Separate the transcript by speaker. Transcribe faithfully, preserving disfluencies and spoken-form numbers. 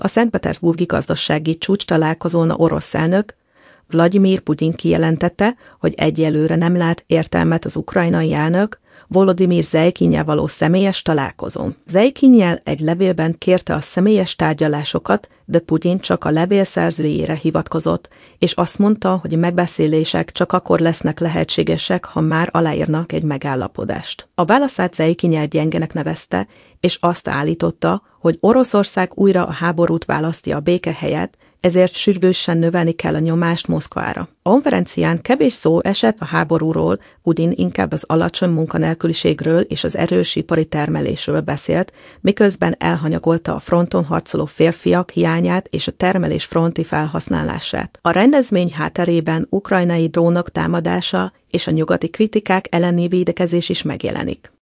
Speaker 1: A szentpetersburgi gazdasági csúcs találkozón a orosz elnök Vladimir Putyin kijelentette, hogy egyelőre nem lát értelmet az ukrajnai elnök Volodymyr Zelyikinnyel való személyes találkozón. Zelyikinnyel egy levélben kérte a személyes tárgyalásokat, de Putyin csak a levél szerzőjére hivatkozott, és azt mondta, hogy a megbeszélések csak akkor lesznek lehetségesek, ha már aláírnak egy megállapodást. A válaszát Zelyikinnyel gyengének nevezte, és azt állította, hogy Oroszország újra a háborút választja a béke helyett, ezért sürgősen növelni kell a nyomást Moszkvára. A konferencián kevés szó esett a háborúról, Putyin inkább az alacsony munkanélküliségről és az erős ipari termelésről beszélt, miközben elhanyagolta a fronton harcoló férfiak hiányát és a termelés fronti felhasználását. A rendezvény hátterében ukrajnai drónok támadása és a nyugati kritikák elleni védekezés is megjelenik.